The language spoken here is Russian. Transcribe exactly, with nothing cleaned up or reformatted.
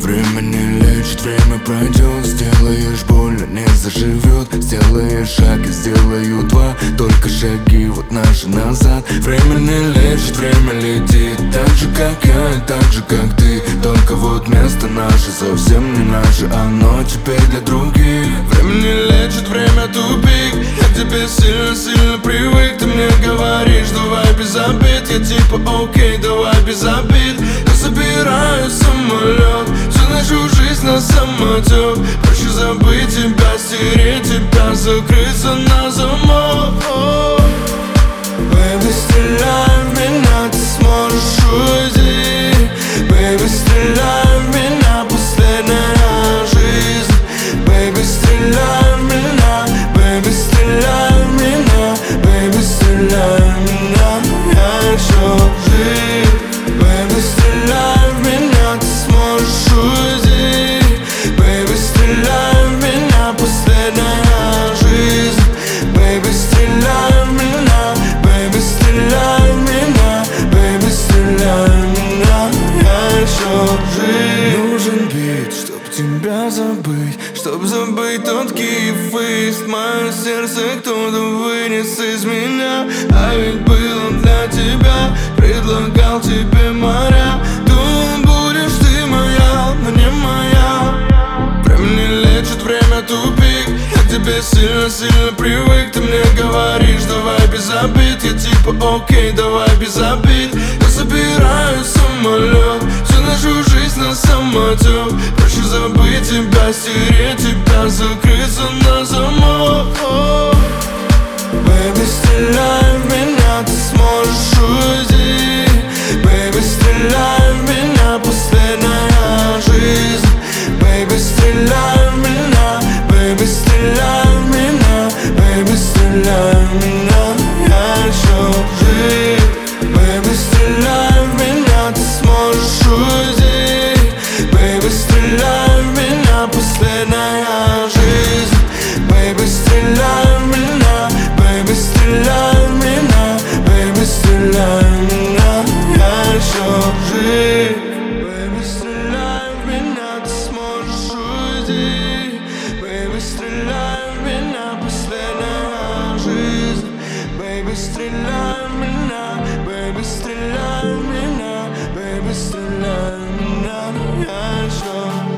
Время не лечит, время пройдет. Сделаешь больно, не заживет. Сделаешь шаг, и сделаю два. Только шаги, вот наши назад. Время не лечит, время летит. Так же, как я, и так же, как ты. Только вот место наше совсем не наше. Оно теперь для других. Время не лечит, время тупик. Я к тебе сильно-сильно привык. Ты мне говоришь, давай без обид. Я типа окей, давай без обид. Я собираю самолет, всю нашу жизнь на самотек. Проще забыть тебя, стереть тебя, закрыться на замок. Baby, стреляй в меня, ты сможешь уйти. Baby, стреляй в меня, последняя жизнь. Baby, стреляй в меня, baby, стреляй в меня, baby, стреляй в меня, я хочу жить. Baby, стреляй в меня, ты сможешь уйти. Baby, стреляй в меня, последняя жизнь. Baby, стреляй в меня, baby, стреляй в меня, baby, стреляй в меня, я хочу жить. Нужен бит, чтоб тебя забыть, чтоб забыть тот кифист. Мое сердце кто-то вынес из меня, а ведь было для тебя. Предлагал тебе моря, думал, будешь ты моя, но не моя. Время не лечит, время тупик. Я к тебе сильно-сильно привык. Ты мне говоришь, давай без обид. Я типа окей, давай без обид. Я собираю самолет, всю нашу жизнь на самотек. Проще забыть тебя, стереть тебя, закрыться на замок. Baby, стреляй в меня, ты сможешь уйти. Baby, стреляй в меня, последняя жизнь. Baby, стреляй в меня, baby, стреляй в меня, baby, стреляй в меня, я хочу жить. Baby, стреляй в меня, ты сможешь уйти. Baby, стреляй в меня, последняя жизнь. Baby, стреляй в меня, baby, стреляй в меня, baby, стреляй в меня, я хочу жить. Baby, стреляй в меня, ты сможешь уйти. Baby, стреляй в меня, последняя жизнь. Baby, стреляй в меня, baby, стреляй в меня, baby, стреляй.